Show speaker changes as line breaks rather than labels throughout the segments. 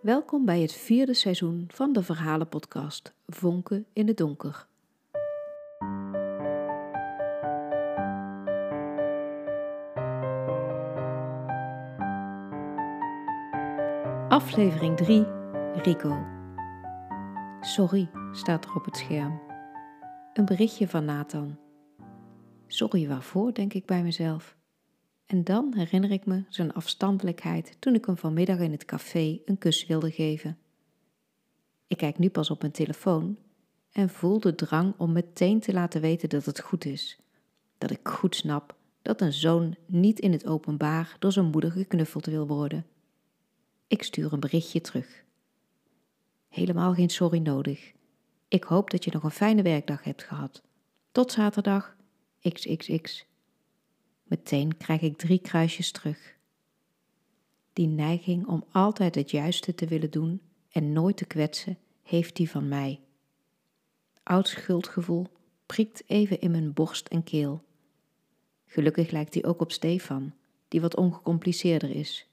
Welkom bij het 4e seizoen van de verhalenpodcast Vonken in het Donker. Aflevering 3, Rico. Sorry, staat er op het scherm. Een berichtje van Nathan. Sorry waarvoor, denk ik bij mezelf. En dan herinner ik me zijn afstandelijkheid toen ik hem vanmiddag in het café een kus wilde geven. Ik kijk nu pas op mijn telefoon en voel de drang om meteen te laten weten dat het goed is. Dat ik goed snap dat een zoon niet in het openbaar door zijn moeder geknuffeld wil worden. Ik stuur een berichtje terug. Helemaal geen sorry nodig. Ik hoop dat je nog een fijne werkdag hebt gehad. Tot zaterdag, XXX. Meteen krijg ik 3 kruisjes terug. Die neiging om altijd het juiste te willen doen en nooit te kwetsen, heeft die van mij. Oud schuldgevoel prikt even in mijn borst en keel. Gelukkig lijkt die ook op Stefan, die wat ongecompliceerder is.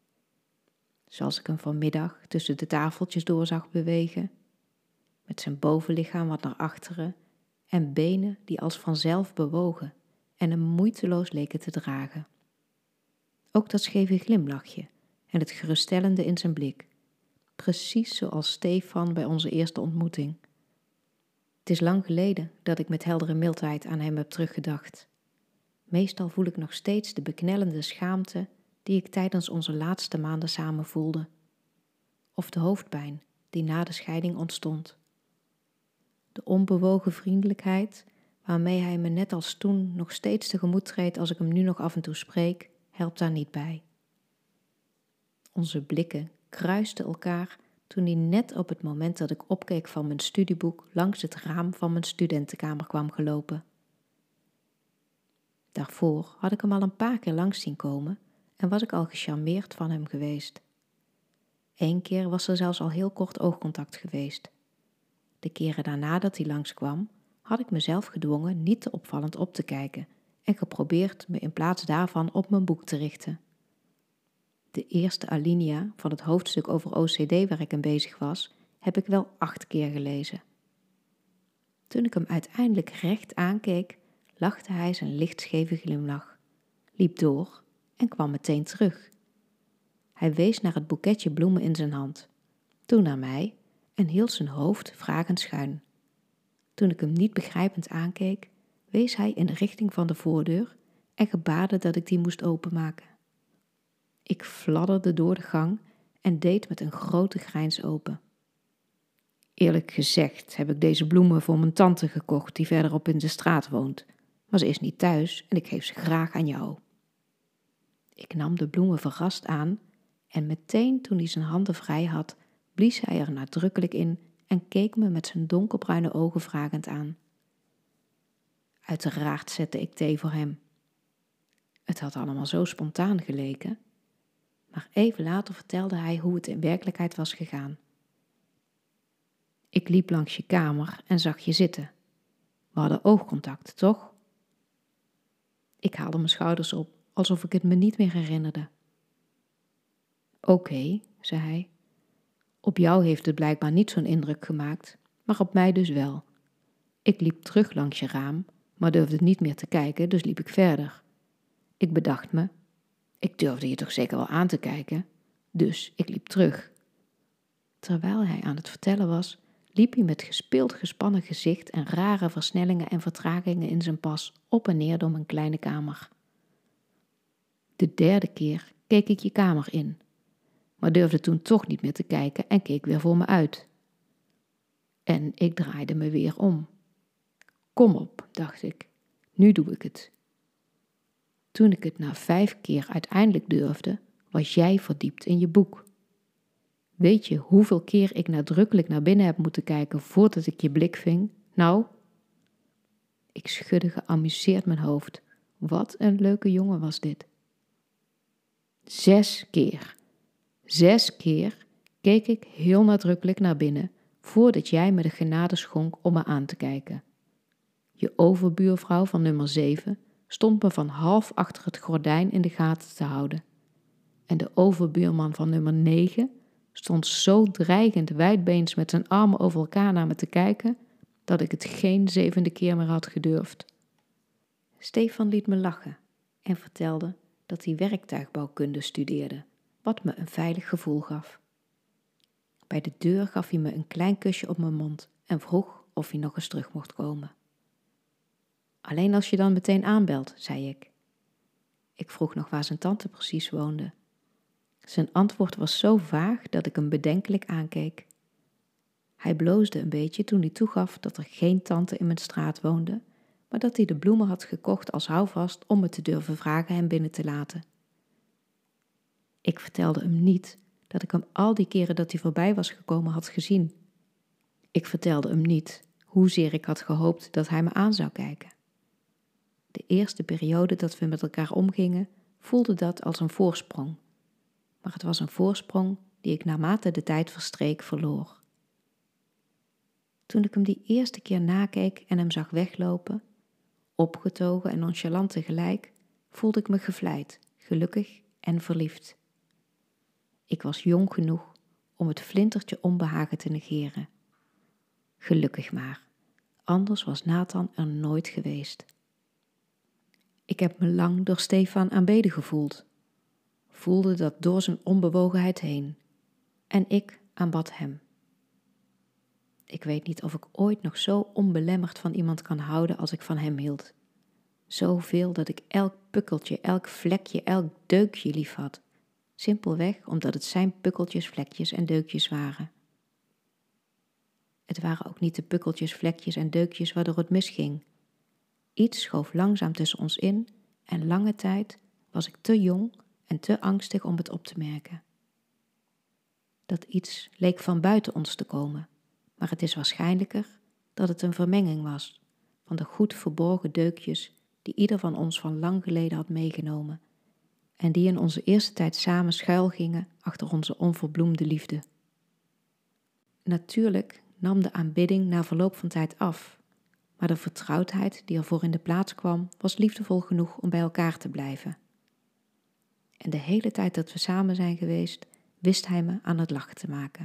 Zoals ik hem vanmiddag tussen de tafeltjes door zag bewegen, met zijn bovenlichaam wat naar achteren en benen die als vanzelf bewogen en hem moeiteloos leken te dragen. Ook dat scheve glimlachje en het geruststellende in zijn blik, precies zoals Stefan bij onze eerste ontmoeting. Het is lang geleden dat ik met heldere mildheid aan hem heb teruggedacht. Meestal voel ik nog steeds de beknellende schaamte die ik tijdens onze laatste maanden samen voelde. Of de hoofdpijn die na de scheiding ontstond. De onbewogen vriendelijkheid waarmee hij me net als toen nog steeds tegemoet treedt als ik hem nu nog af en toe spreek, helpt daar niet bij. Onze blikken kruisten elkaar toen hij net op het moment dat ik opkeek van mijn studieboek langs het raam van mijn studentenkamer kwam gelopen. Daarvoor had ik hem al een paar keer langs zien komen en was ik al gecharmeerd van hem geweest. 1 keer was er zelfs al heel kort oogcontact geweest. De keren daarna dat hij langskwam, had ik mezelf gedwongen niet te opvallend op te kijken en geprobeerd me in plaats daarvan op mijn boek te richten. De eerste alinea van het hoofdstuk over OCD waar ik aan bezig was, heb ik wel 8 keer gelezen. Toen ik hem uiteindelijk recht aankeek, lachte hij zijn lichtscheve glimlach, liep door en kwam meteen terug. Hij wees naar het boeketje bloemen in zijn hand, toen naar mij en hield zijn hoofd vragend schuin. Toen ik hem niet begrijpend aankeek, wees hij in de richting van de voordeur en gebaarde dat ik die moest openmaken. Ik fladderde door de gang en deed met een grote grijns open. Eerlijk gezegd heb ik deze bloemen voor mijn tante gekocht die verderop in de straat woont, maar ze is niet thuis en ik geef ze graag aan jou. Ik nam de bloemen verrast aan en meteen toen hij zijn handen vrij had, blies hij er nadrukkelijk in en keek me met zijn donkerbruine ogen vragend aan. Uiteraard zette ik thee voor hem. Het had allemaal zo spontaan geleken, maar even later vertelde hij hoe het in werkelijkheid was gegaan. Ik liep langs je kamer en zag je zitten. We hadden oogcontact, toch? Ik haalde mijn schouders op, alsof ik het me niet meer herinnerde. Oké, zei hij. Op jou heeft het blijkbaar niet zo'n indruk gemaakt, maar op mij dus wel. Ik liep terug langs je raam, maar durfde niet meer te kijken, dus liep ik verder. Ik bedacht me, ik durfde je toch zeker wel aan te kijken, dus ik liep terug. Terwijl hij aan het vertellen was, liep hij met gespeeld gespannen gezicht en rare versnellingen en vertragingen in zijn pas op en neer door mijn kleine kamer. De 3e keer keek ik je kamer in, maar durfde toen toch niet meer te kijken en keek weer voor me uit. En ik draaide me weer om. Kom op, dacht ik, nu doe ik het. Toen ik het na 5 keer uiteindelijk durfde, was jij verdiept in je boek. Weet je hoeveel keer ik nadrukkelijk naar binnen heb moeten kijken voordat ik je blik ving? Nou? Ik schudde geamuseerd mijn hoofd. Wat een leuke jongen was dit. 6 keer. 6 keer keek ik heel nadrukkelijk naar binnen voordat jij me de genade schonk om me aan te kijken. Je overbuurvrouw van nummer 7 stond me van half achter het gordijn in de gaten te houden. En de overbuurman van nummer 9 stond zo dreigend wijdbeens met zijn armen over elkaar naar me te kijken, dat ik het geen 7e keer meer had gedurfd. Stefan liet me lachen en vertelde dat hij werktuigbouwkunde studeerde, wat me een veilig gevoel gaf. Bij de deur gaf hij me een klein kusje op mijn mond en vroeg of hij nog eens terug mocht komen. Alleen als je dan meteen aanbelt, zei ik. Ik vroeg nog waar zijn tante precies woonde. Zijn antwoord was zo vaag dat ik hem bedenkelijk aankeek. Hij bloosde een beetje toen hij toegaf dat er geen tante in mijn straat woonde, maar dat hij de bloemen had gekocht als houvast om me te durven vragen hem binnen te laten. Ik vertelde hem niet dat ik hem al die keren dat hij voorbij was gekomen had gezien. Ik vertelde hem niet hoezeer ik had gehoopt dat hij me aan zou kijken. De eerste periode dat we met elkaar omgingen, voelde dat als een voorsprong. Maar het was een voorsprong die ik naarmate de tijd verstreek verloor. Toen ik hem die eerste keer nakeek en hem zag weglopen, opgetogen en nonchalant tegelijk, voelde ik me gevleid, gelukkig en verliefd. Ik was jong genoeg om het flintertje onbehagen te negeren. Gelukkig maar, anders was Nathan er nooit geweest. Ik heb me lang door Stefan aanbeden gevoeld. Voelde dat door zijn onbewogenheid heen. En ik aanbad hem. Ik weet niet of ik ooit nog zo onbelemmerd van iemand kan houden als ik van hem hield. Zoveel dat ik elk pukkeltje, elk vlekje, elk deukje lief had. Simpelweg omdat het zijn pukkeltjes, vlekjes en deukjes waren. Het waren ook niet de pukkeltjes, vlekjes en deukjes waardoor het misging. Iets schoof langzaam tussen ons in en lange tijd was ik te jong en te angstig om het op te merken. Dat iets leek van buiten ons te komen, maar het is waarschijnlijker dat het een vermenging was van de goed verborgen deukjes die ieder van ons van lang geleden had meegenomen en die in onze eerste tijd samen schuilgingen achter onze onverbloemde liefde. Natuurlijk nam de aanbidding na verloop van tijd af, maar de vertrouwdheid die ervoor in de plaats kwam was liefdevol genoeg om bij elkaar te blijven. En de hele tijd dat we samen zijn geweest, wist hij me aan het lachen te maken.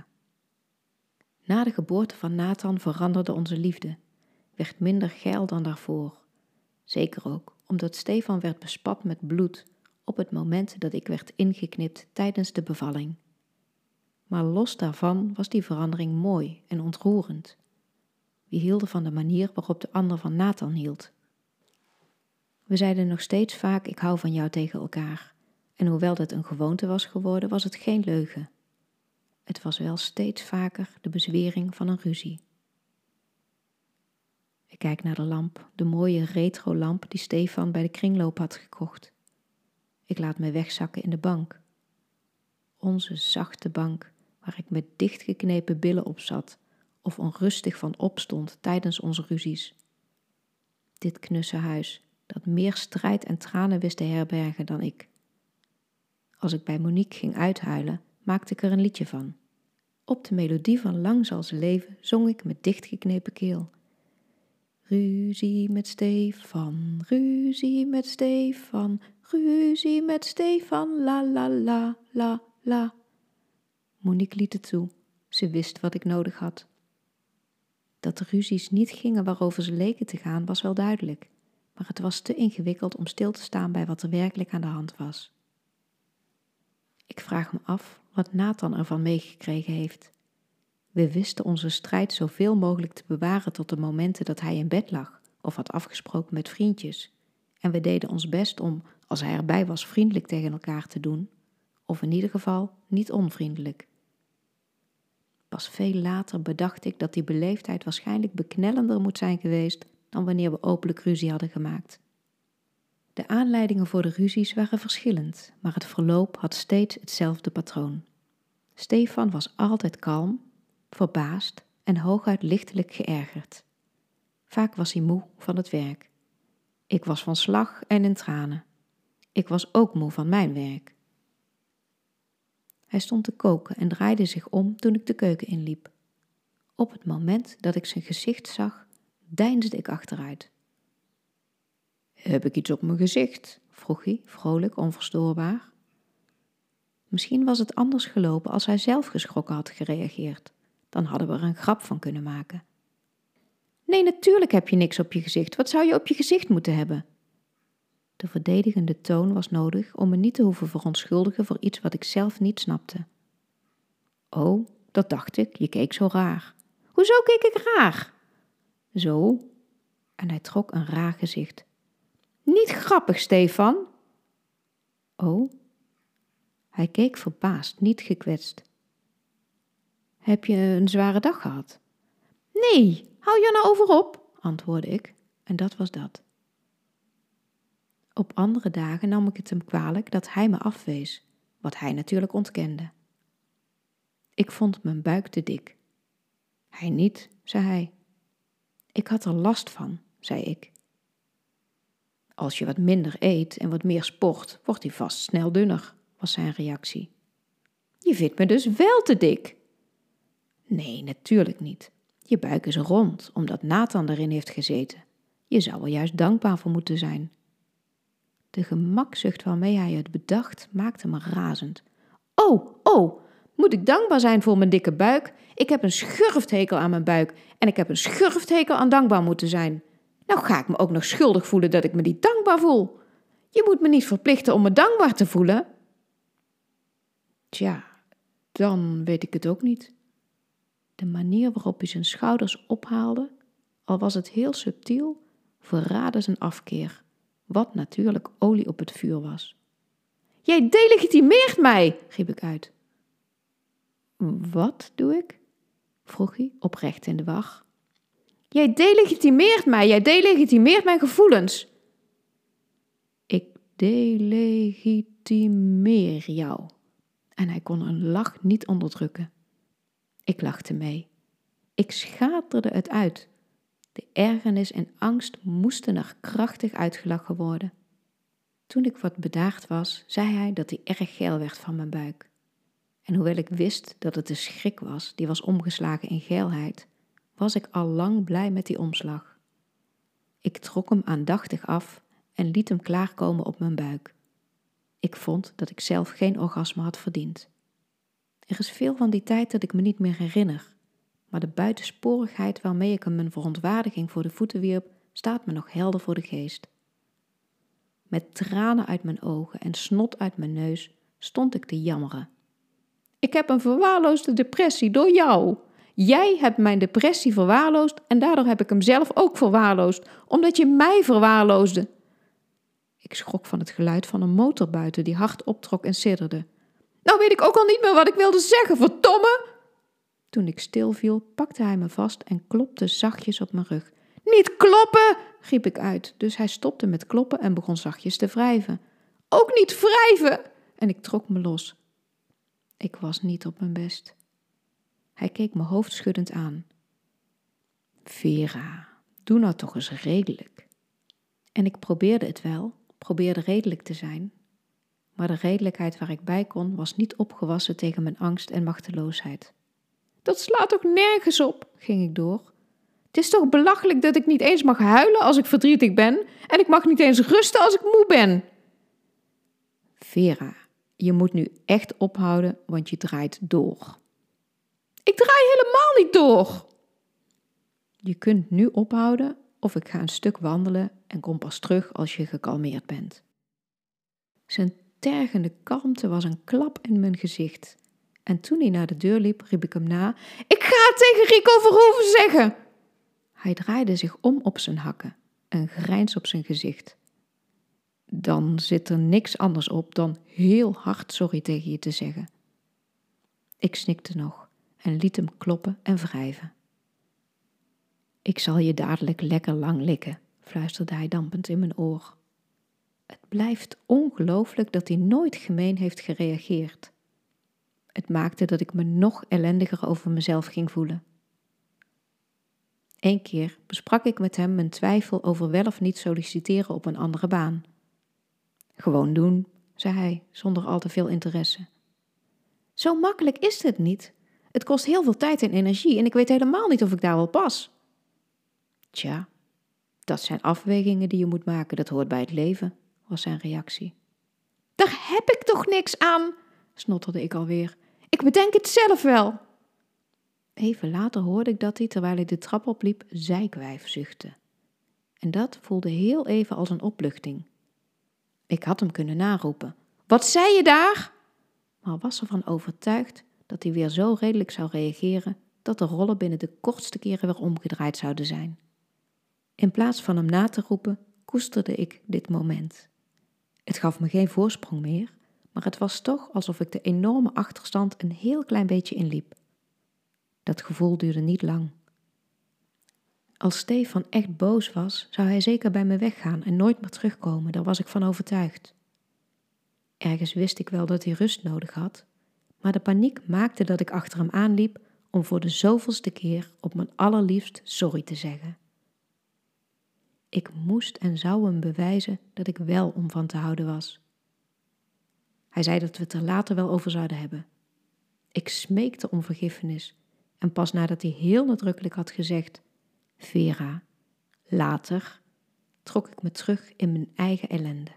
Na de geboorte van Nathan veranderde onze liefde, werd minder geil dan daarvoor. Zeker ook omdat Stefan werd bespat met bloed op het moment dat ik werd ingeknipt tijdens de bevalling. Maar los daarvan was die verandering mooi en ontroerend. We hielden van de manier waarop de ander van Nathan hield. We zeiden nog steeds vaak ik hou van jou tegen elkaar. En hoewel dat een gewoonte was geworden, was het geen leugen. Het was wel steeds vaker de bezwering van een ruzie. Ik kijk naar de lamp, de mooie retro-lamp die Stefan bij de kringloop had gekocht. Ik laat me wegzakken in de bank. Onze zachte bank, waar ik met dichtgeknepen billen op zat of onrustig van opstond tijdens onze ruzies. Dit knusse huis, dat meer strijd en tranen wist te herbergen dan ik. Als ik bij Monique ging uithuilen, maakte ik er een liedje van. Op de melodie van Lang zal ze leven zong ik met dichtgeknepen keel. Ruzie met Stefan, ruzie met Stefan, ruzie met Stefan, la la la la la. Monique liet het toe, ze wist wat ik nodig had. Dat de ruzies niet gingen waarover ze leken te gaan was wel duidelijk, maar het was te ingewikkeld om stil te staan bij wat er werkelijk aan de hand was. Ik vraag me af wat Nathan ervan meegekregen heeft. We wisten onze strijd zoveel mogelijk te bewaren tot de momenten dat hij in bed lag of had afgesproken met vriendjes. En we deden ons best om, als hij erbij was, vriendelijk tegen elkaar te doen, of in ieder geval niet onvriendelijk. Pas veel later bedacht ik dat die beleefdheid waarschijnlijk beknellender moet zijn geweest dan wanneer we openlijk ruzie hadden gemaakt. De aanleidingen voor de ruzies waren verschillend, maar het verloop had steeds hetzelfde patroon. Stefan was altijd kalm, verbaasd en hooguit lichtelijk geërgerd. Vaak was hij moe van het werk. Ik was van slag en in tranen. Ik was ook moe van mijn werk. Hij stond te koken en draaide zich om toen ik de keuken inliep. Op het moment dat ik zijn gezicht zag, deinsde ik achteruit. Heb ik iets op mijn gezicht? Vroeg hij, vrolijk, onverstoorbaar. Misschien was het anders gelopen als hij zelf geschrokken had gereageerd. Dan hadden we er een grap van kunnen maken. Nee, natuurlijk heb je niks op je gezicht. Wat zou je op je gezicht moeten hebben? De verdedigende toon was nodig om me niet te hoeven verontschuldigen voor iets wat ik zelf niet snapte. Oh, dat dacht ik, je keek zo raar. Hoezo keek ik raar? Zo. En hij trok een raar gezicht. Niet grappig, Stefan. Oh. Hij keek verbaasd, niet gekwetst. Heb je een zware dag gehad? Nee, hou je nou over op, antwoordde ik, en dat was dat. Op andere dagen nam ik het hem kwalijk dat hij me afwees, wat hij natuurlijk ontkende. Ik vond mijn buik te dik. Hij niet, zei hij. Ik had er last van, zei ik. Als je wat minder eet en wat meer sport, wordt hij vast snel dunner, was zijn reactie. Je vindt me dus wel te dik. Nee, natuurlijk niet. Je buik is rond, omdat Nathan erin heeft gezeten. Je zou er juist dankbaar voor moeten zijn. De gemakzucht waarmee hij het bedacht, maakte me razend. Oh, moet ik dankbaar zijn voor mijn dikke buik? Ik heb een schurfthekel aan mijn buik en ik heb een schurfthekel aan dankbaar moeten zijn. Nou ga ik me ook nog schuldig voelen dat ik me niet dankbaar voel. Je moet me niet verplichten om me dankbaar te voelen. Tja, dan weet ik het ook niet. De manier waarop hij zijn schouders ophaalde, al was het heel subtiel, verraadde zijn afkeer, wat natuurlijk olie op het vuur was. Jij delegitimeert mij, riep ik uit. Wat doe ik? Vroeg hij, oprecht in de war. Jij delegitimeert mij, jij delegitimeert mijn gevoelens. Ik delegitimeer jou. En hij kon een lach niet onderdrukken. Ik lachte mee. Ik schaterde het uit. De ergernis en angst moesten er krachtig uitgelachen worden. Toen ik wat bedaard was, zei hij dat hij erg geil werd van mijn buik. En hoewel ik wist dat het de schrik was, die was omgeslagen in geilheid, was ik al lang blij met die omslag. Ik trok hem aandachtig af en liet hem klaarkomen op mijn buik. Ik vond dat ik zelf geen orgasme had verdiend. Er is veel van die tijd dat ik me niet meer herinner, maar de buitensporigheid waarmee ik hem mijn verontwaardiging voor de voeten wierp, staat me nog helder voor de geest. Met tranen uit mijn ogen en snot uit mijn neus stond ik te jammeren. Ik heb een verwaarloosde depressie door jou. Jij hebt mijn depressie verwaarloosd en daardoor heb ik hem zelf ook verwaarloosd, omdat je mij verwaarloosde. Ik schrok van het geluid van een motor buiten die hard optrok en sidderde. Nou weet ik ook al niet meer wat ik wilde zeggen, verdomme! Toen ik stilviel, pakte hij me vast en klopte zachtjes op mijn rug. Niet kloppen, riep ik uit, dus hij stopte met kloppen en begon zachtjes te wrijven. Ook niet wrijven! En ik trok me los. Ik was niet op mijn best. Hij keek me hoofdschuddend aan. Vera, doe nou toch eens redelijk. En ik probeerde het wel, probeerde redelijk te zijn. Maar de redelijkheid waar ik bij kon, was niet opgewassen tegen mijn angst en machteloosheid. Dat slaat toch nergens op, ging ik door. Het is toch belachelijk dat ik niet eens mag huilen als ik verdrietig ben en ik mag niet eens rusten als ik moe ben. Vera, je moet nu echt ophouden, want je draait door. Ik draai helemaal niet door. Je kunt nu ophouden of ik ga een stuk wandelen en kom pas terug als je gekalmeerd bent. Zijn tergende kalmte was een klap in mijn gezicht. En toen hij naar de deur liep, riep ik hem na. Ik ga het tegen Rico Verhoeven zeggen! Hij draaide zich om op zijn hakken, een grijns op zijn gezicht. Dan zit er niks anders op dan heel hard sorry tegen je te zeggen. Ik snikte nog en liet hem kloppen en wrijven. Ik zal je dadelijk lekker lang likken, fluisterde hij dampend in mijn oor. Het blijft ongelooflijk dat hij nooit gemeen heeft gereageerd. Het maakte dat ik me nog ellendiger over mezelf ging voelen. Eén keer besprak ik met hem mijn twijfel over wel of niet solliciteren op een andere baan. Gewoon doen, zei hij, zonder al te veel interesse. Zo makkelijk is het niet. Het kost heel veel tijd en energie en ik weet helemaal niet of ik daar wel pas. Tja, dat zijn afwegingen die je moet maken, dat hoort bij het leven, was zijn reactie. Daar heb ik toch niks aan, snotterde ik alweer. Ik bedenk het zelf wel. Even later hoorde ik dat hij, terwijl hij de trap opliep, zijkwijf zuchtte. En dat voelde heel even als een opluchting. Ik had hem kunnen naroepen. Wat zei je daar? Maar was ervan overtuigd dat hij weer zo redelijk zou reageren dat de rollen binnen de kortste keren weer omgedraaid zouden zijn. In plaats van hem na te roepen, koesterde ik dit moment. Het gaf me geen voorsprong meer, maar het was toch alsof ik de enorme achterstand een heel klein beetje inliep. Dat gevoel duurde niet lang. Als Stefan echt boos was, zou hij zeker bij me weggaan en nooit meer terugkomen, daar was ik van overtuigd. Ergens wist ik wel dat hij rust nodig had, maar de paniek maakte dat ik achter hem aanliep om voor de zoveelste keer op mijn allerliefst sorry te zeggen. Ik moest en zou hem bewijzen dat ik wel om van te houden was. Hij zei dat we het er later wel over zouden hebben. Ik smeekte om vergiffenis en pas nadat hij heel nadrukkelijk had gezegd: Vera, later, trok ik me terug in mijn eigen ellende.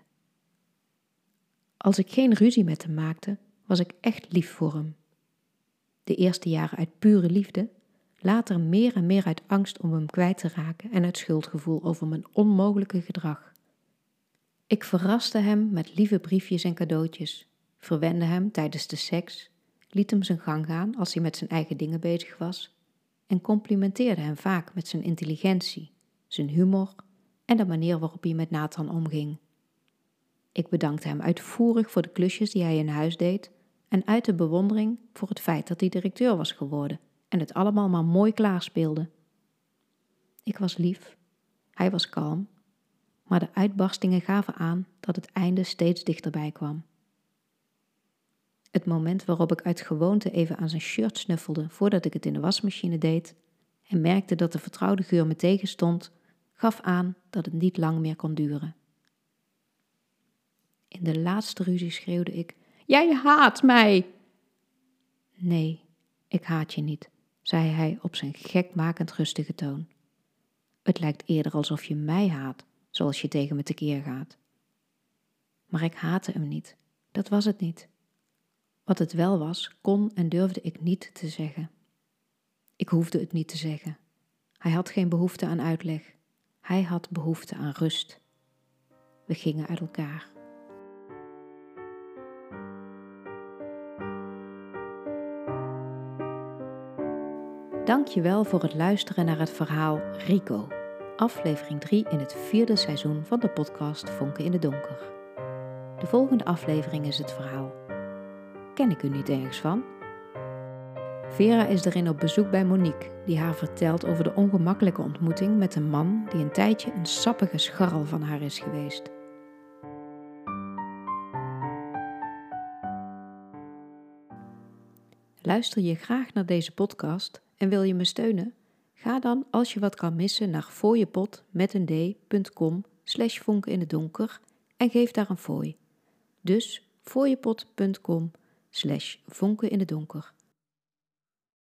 Als ik geen ruzie met hem maakte, was ik echt lief voor hem. De eerste jaren uit pure liefde, later meer en meer uit angst om hem kwijt te raken en uit schuldgevoel over mijn onmogelijke gedrag. Ik verraste hem met lieve briefjes en cadeautjes, verwende hem tijdens de seks, liet hem zijn gang gaan als hij met zijn eigen dingen bezig was en complimenteerde hem vaak met zijn intelligentie, zijn humor en de manier waarop hij met Nathan omging. Ik bedankte hem uitvoerig voor de klusjes die hij in huis deed en uitte bewondering voor het feit dat hij directeur was geworden en het allemaal maar mooi klaarspeelde. Ik was lief, hij was kalm, maar de uitbarstingen gaven aan dat het einde steeds dichterbij kwam. Het moment waarop ik uit gewoonte even aan zijn shirt snuffelde voordat ik het in de wasmachine deed en merkte dat de vertrouwde geur me tegenstond, gaf aan dat het niet lang meer kon duren. In de laatste ruzie schreeuwde ik: Jij haat mij! Nee, ik haat je niet, zei hij op zijn gekmakend rustige toon. Het lijkt eerder alsof je mij haat, zoals je tegen me tekeer gaat. Maar ik haatte hem niet, dat was het niet. Wat het wel was, kon en durfde ik niet te zeggen. Ik hoefde het niet te zeggen. Hij had geen behoefte aan uitleg. Hij had behoefte aan rust. We gingen uit elkaar. Dankjewel voor het luisteren naar het verhaal Rico, aflevering 3 in het 4e seizoen van de podcast Vonken in het Donker. De volgende aflevering is het verhaal Ken ik u niet ergens van? Vera is erin op bezoek bij Monique, die haar vertelt over de ongemakkelijke ontmoeting met een man die een tijdje een sappige scharrel van haar is geweest. Luister je graag naar deze podcast en wil je me steunen? Ga dan, als je wat kan missen, naar fooiepot.com/vonken in het donker en geef daar een fooi. Dus fooiepot.com/vonken in het donker.